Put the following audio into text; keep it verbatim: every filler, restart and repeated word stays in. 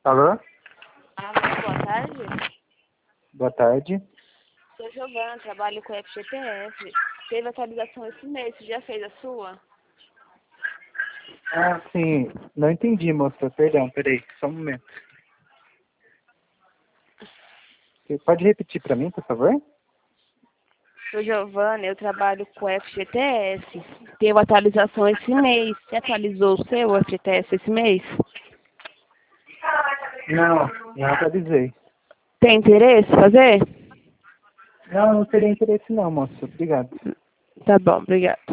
Alô? Alô, boa tarde. Boa tarde. Sou Giovana, trabalho com F G T S. Teve atualização esse mês, você já fez a sua? Ah, sim. Não entendi, moça. Perdão, peraí. Só um momento. Você pode repetir pra mim, por favor? Sou Giovana, eu trabalho com F G T S. Teve atualização esse mês. Você atualizou o seu F G T S esse mês? Não, não atualizei. Tem interesse em fazer? Não, não teria interesse não, moça. Obrigado. Tá bom, obrigada.